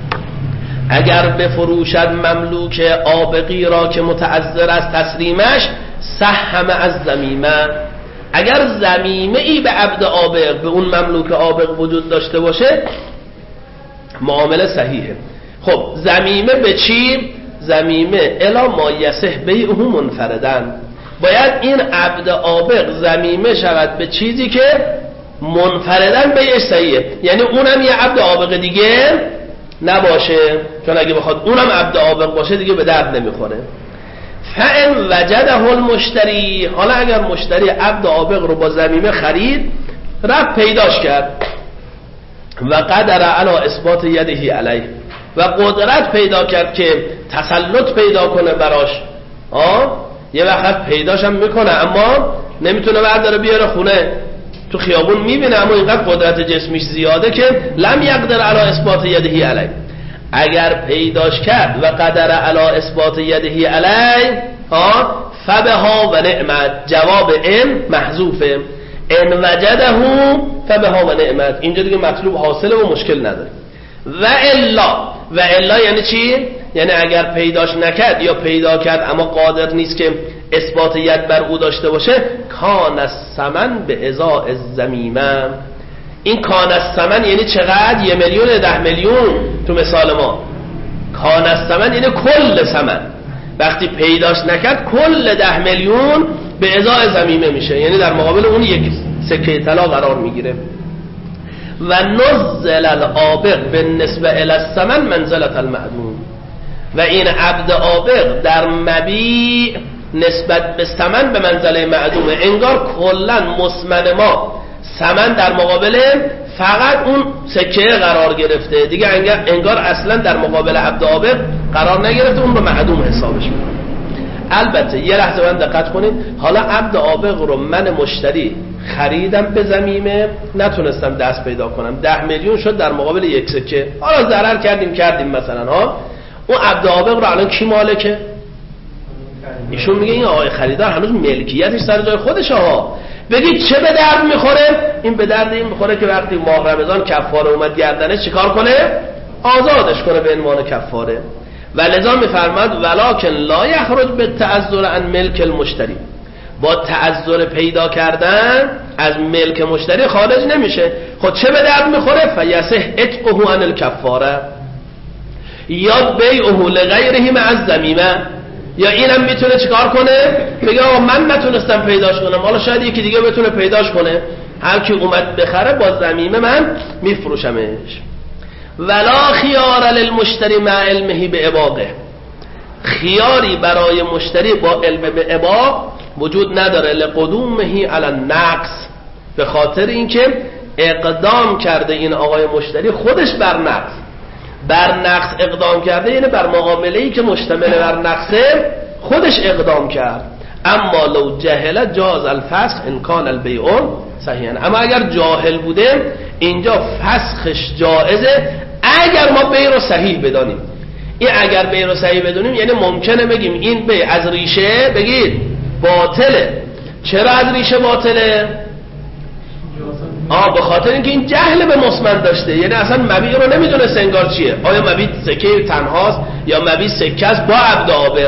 اگر بفروشد مملوک عابقی را که متعذر از تسلیمش، سهم از ضمیمه، اگر ضمیمه ای به عبد عابق، به اون مملوک عابق وجود داشته باشه، معامله صحیحه. خب ضمیمه به چی؟ ضمیمه الا ما یصح بیعه منفردن، باید این عبد عابق ضمیمه شود به چیزی که منفردن بیعش صحیحه، یعنی اونم یه عبد آبق دیگه نباشه، چون اگه بخواد اونم عبد آبق باشه دیگه به درد نمیخوره. فان وجده المشتری، حالا اگر مشتری عبد آبق رو با ضمیمه خرید، رفت پیداش کرد و قدر علی اثبات یده علیه، و قدرت پیدا کرد که تسلط پیدا کنه براش، یه وقت پیداش هم میکنه اما نمیتونه برداره بیاره خونه، تو خیابون میبینه اما اینقدر قدرت جسمیش زیاده که لم یقدر علی اثبات یده علیه. اگر پیداش کرد و قدر علی اثبات یده علیه، فبها و نعمت، جواب ان محذوفه، ان وجده فبها و نعمت، اینجا دیگه مطلوب حاصله و مشکل نداره. و الا یعنی چی؟ یعنی اگر پیداش نکرد یا پیدا کرد اما قادر نیست که اثبات ید بر او داشته باشه، کان الثمن به ازاء الذمیمه. این کان الثمن یعنی چقدر؟ 1 میلیون 10 میلیون تو مثال ما. کان الثمن یعنی کل ثمن، وقتی پیداش نکرد کل 10 میلیون به ازاء ذمیمه میشه، یعنی در مقابل اون یک سکه طلا قرار میگیره. و نزل العابق بالنسبه الی الثمن منزله المعدوم، و این عبد عابق در مبیع نسبت به ثمن به منزله معدومه، انگار کلا مسمن ما ثمن در مقابل فقط اون سکه قرار گرفته دیگه، انگار اصلا در مقابل عبد عابق قرار نگرفته، اون رو معدوم حسابش میکنه. البته یه لحظه من دقت کنید، حالا عبد عابق رو من مشتری خریدم به ضمیمه، نتونستم دست پیدا کنم، 10 میلیون شد در مقابل یک سکه، حالا ضرر کردیم مثلا اون عبد عابق رو الان کی مالکه؟ ایشون میگه این آقای خریدار هنوز ملکیتش سر جای خودشه بگید چه به درد میخوره؟ این به درد این میخوره که وقتی ماه رمضان کفاره اومد گردنش چیکار کنه؟ آزادش کنه به عنوان کفاره. و لذا میفرماد ولکن لا یخرج بالتعذر عن ملک المشتری، با تعذر پیدا کردن از ملک مشتری خارج نمیشه. خود چه به درد میخوره؟ فیصح اتقه عن الکفاره یا بیعه لغیره مع الذمیمه، یا اینم میتونه چیکار کنه؟ بگه آقا من نتونستم پیداش کنم، حالا شاید یکی دیگه بتونه پیداش کنه، هر کی اومد بخره با ضمیمه من میفروشمش. ولا خیار للمشتری مع علمه باباقه، خیاری برای مشتری با علم به اباق وجود نداره، لقدومه علی النقص، به خاطر اینکه اقدام کرده این آقای مشتری خودش بر نقص اقدام کرده، یعنی بر معامله‌ای که مشتمل بر نقصه خودش اقدام کرد. اما لو جهل جاز الفسخ ان کان البیع صحیحا، اما اگر جاهل بوده اینجا فسخش جائزه اگر ما بیع رو صحیح بدانیم. این اگر بیع رو صحیح بدونیم یعنی ممکنه بگیم این بیع از ریشه بگید باطله. چرا از ریشه باطله؟ به خاطر اینکه این جهل به مسمن داشته، یعنی اصلا مبیع رو نمیدونه سنگار چیه، آیا مبیع سکه تنهاست یا مبیع سکه است با عبد عابق.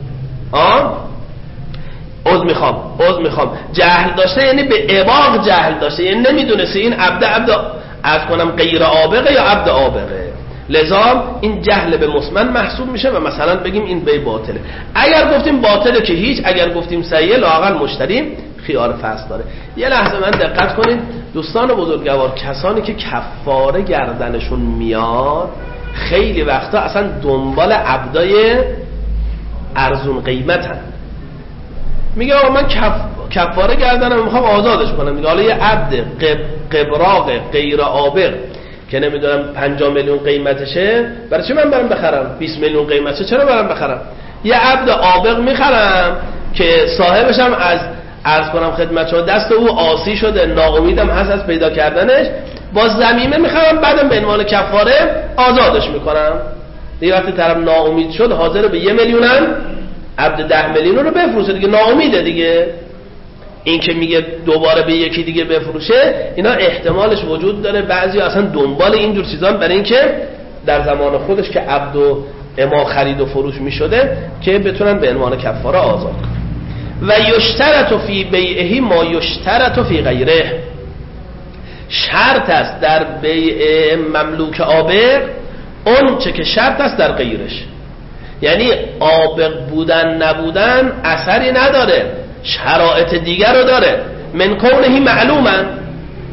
عذر میخوام جهل داشته، یعنی به اباق جهل داشته، یعنی نمیدونسته این عبد از کنم غیر عابقه یا عبد عابقه، لذا این جهل به مسمن محسوب میشه و مثلا بگیم این بیع باطله. اگر گفتیم باطله که هیچ، اگر گفتیم صحیحه لااقل مشتری خیار فسخ داره. یه لحظه من دقت کنید دوستان بزرگوار، کسانی که کفاره گردنشون میاد خیلی وقتا اصلا دنبال عبدای ارزون قیمتن، میگه آقا من کفاره گردنم میخوام آزادش کنم، میگه حالا یه عبد قبراق غیر عابق که نمیدونم 50 میلیون قیمتشه، برای چه من برم بخرم؟ 20 میلیون قیمتشه، چرا برم بخرم؟ یه عبد عابق میخرم که صاحبشم عرض کنم خدمت شما دست او آسی شده، ناامیدم هست از پیدا کردنش، با ضمیمه میخرم، بعدم به عنوان کفاره آزادش میکنم. دیگه وقتی طرف ناامید شد حاضر به 1 میلیونم عبد 10 میلیون رو بفروشه دیگه، ناامیده دیگه. این که میگه دوباره به یکی دیگه بفروشه، اینا احتمالش وجود داره بعضی اصلا دنبال اینجور چیزان برای اینکه در زمان خودش که عبد و اما خرید و فروش میشده که بتونن به عنوان کفاره آزاد کنن. و یشترط فی بیعه ما یشترط فی غیره، شرط است در بیع مملوک عابق اون چه که شرط است در غیرش، یعنی عابق بودن نبودن اثری نداره، شرایط دیگر رو داره. من کونه معلومن،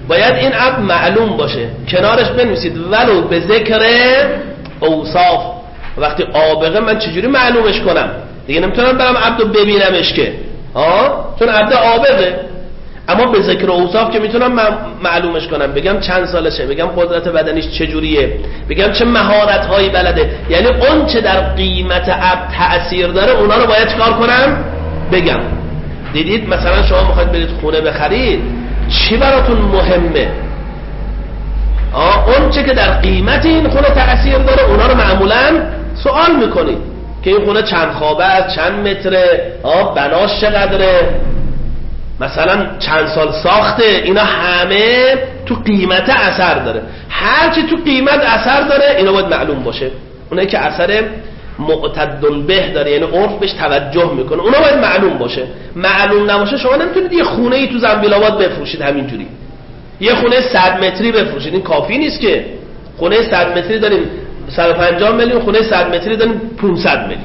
باید این عبد معلوم باشه، کنارش بنویسید ولو به ذکر اوصاف. وقتی عابقه من چجوری معلومش کنم؟ دیگه نمیتونم برم عبدو ببینمش که چون عبد عابقه، اما به ذکر اوصاف که میتونم معلومش کنم، بگم چند سالشه، بگم قدرت بدنیش چجوریه، بگم چه مهارت هایی بلده. یعنی اون چه در قیمت عبد تأثیر داره اونا رو باید چکار کنم؟ بگم. دیدید مثلا شما میخواید برید خونه بخرید، چی براتون مهمه؟ اون چه که در قیمت این خونه تأثیر داره اونا رو معمولا سوال میکنید که این خونه چند خوابه است، چند متره، بناش چقدره، مثلا چند سال ساخته. اینا همه تو قیمت اثر داره. هر چی تو قیمت اثر داره اینا باید معلوم باشه. اونایی که اثر معتد به داره، یعنی عرف بهش توجه میکنه، اونا باید معلوم باشه. معلوم نباشه شما نمیتونید یه خونه ای تو زنبیل آباد بفروشید همینجوری، یه خونه 100 متری بفروشید. این کافی نیست که. خونه 100 متری داریم 150 میلیون، خونه 100 متری داریم 500 میلیون.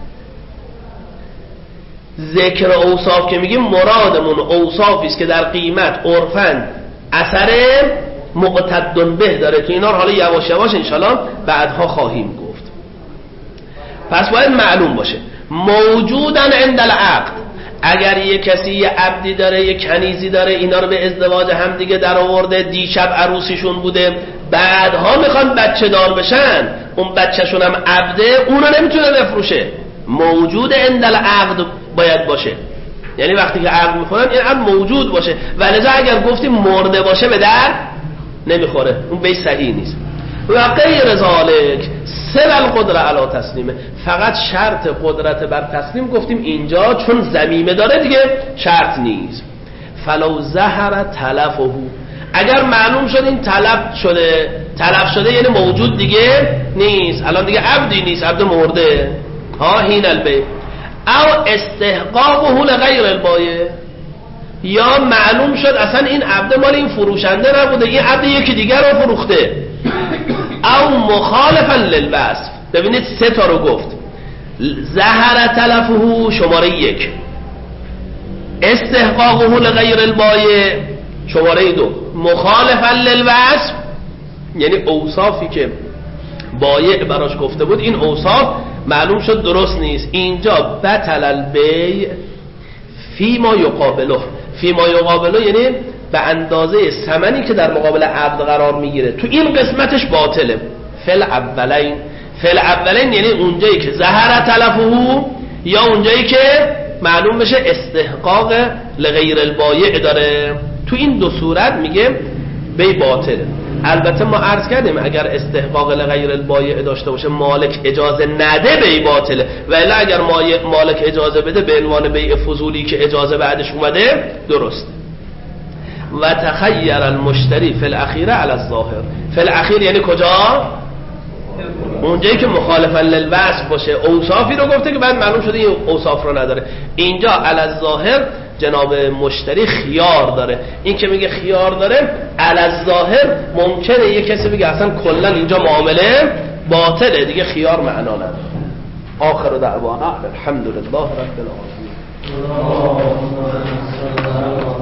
ذکر اوصاف که میگیم مرادمون اوصافی است که در قیمت عرفاً اثر معتد به داره. تو اینا رو حالا یواش یواش انشالله بعدها خواهیم گفت. پس باید معلوم باشه. موجودن عند العقد، اگر یه کسی یه عبدی داره، یه کنیزی داره، اینا رو به ازدواج هم دیگه در آورده، دیشب عروسیشون بوده، بعدها میخوان بچه دار بشن، اون بچهشون هم عبده، اونو نمیتونه بفروشه. موجود عند العقد باید باشه، یعنی وقتی که عقد میکنن این عقد موجود باشه. ولذا اگر گفتیم مرده باشه به در نمیخوره، اون بیش صحیح نیست. و غیر ذالک سل القدره علی تسلیمه، فقط شرط قدرت بر تسلیم گفتیم اینجا چون ضمیمه داره دیگه شرط نیست. فلو ظهر تلفه، اگر معلوم شد این تلف شده یعنی موجود دیگه نیست، الان دیگه عبدی نیست، عبد مرده، هین البیع او استحقاقه لغیر البایع، یا معلوم شد اصلا این عبد مال این فروشنده نبوده، این عبد یکی دیگر رو فروخته، او مخالفا للوصف. ببینید 3 تا رو گفت. ظهر تلفه شماره 1، استحقاقه لغیر البایع شماره 2، مخالفا للوصف یعنی اوصافی که بایع براش گفته بود این اوصاف معلوم شد درست نیست. اینجا بطل البیع فیما یقابله. فیما یقابله یعنی به اندازه ثمنی که در مقابل عبد قرار میگیره، تو این قسمتش باطله. فل اولین یعنی اونجایی که ظهر تلفه، یا اونجایی که معلوم بشه استحقاق لغیر البایع داره. تو این 2 صورت میگه بی باطله. البته ما عرض کردیم اگر استحقاق لغیر البایع داشته باشه مالک اجازه نده بی باطله، ولی اگر مالک اجازه بده به عنوان بیع فضولی که اجازه بعدش اومده درست. و تخیر المشتری فی الاخیره علی الظاهر. فی الاخیر یعنی کجا؟ اونجایی که مخالفا للوصف باشه، اوصافی رو گفته که بعد معلوم شده این اوصاف رو نداره. اینجا علی الظاهر جناب مشتری خیار داره. این که میگه خیار داره علی الظاهر ممکنه یه کسی بگه اصلا کلا اینجا معامله باطله دیگه، خیار معنا نداره. آخر دعوانا الحمدلله رب العالمین.